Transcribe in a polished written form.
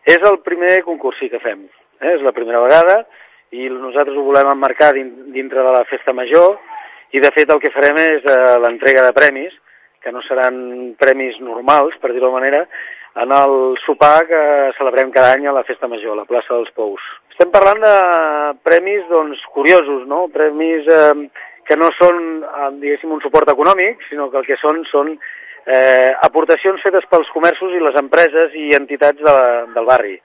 És el primer concurs que fem, és la primera vegada i nosaltres ho volem emmarcar dintre de la Festa Major i de fet el que farem és l'entrega de premis, que no seran premis normals, per dir-ho d'alguna manera, en el sopar que celebrem cada any a la Festa Major, a la plaça dels Pous. Estem parlant de premis, doncs, curiosos, no? Premis que no són, diguéssim, un suport econòmic, sinó que el que són aportacions fetes pels comerços i les empreses i entitats del barri.